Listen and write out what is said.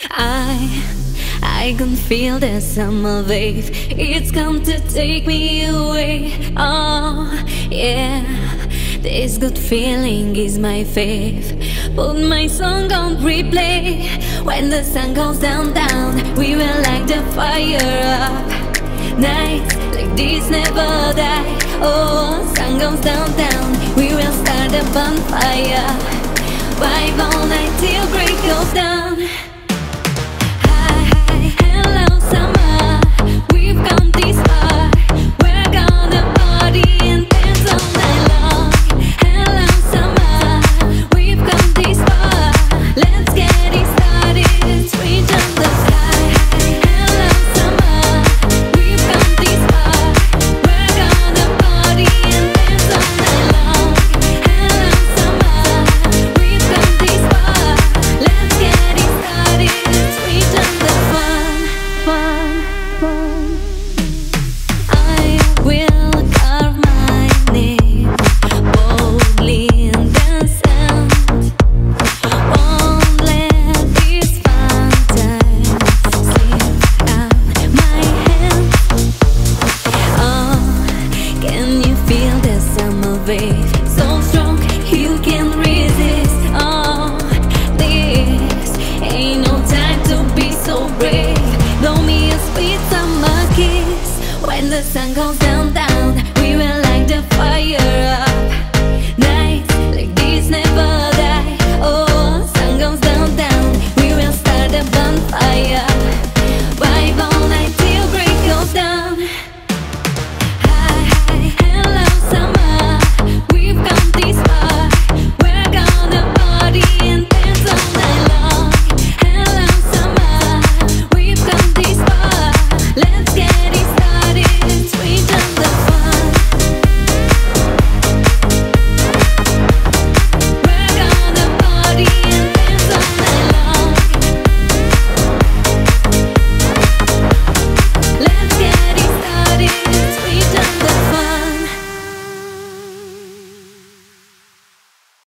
I can feel the summer wave. It's come to take me away. Oh, yeah. This good feeling is my fave. Put my song on replay. When the sun goes down, down, we will light the fire up. Nights like this never die. Oh, sun goes down, down, we will start a bonfire. Vibe all night till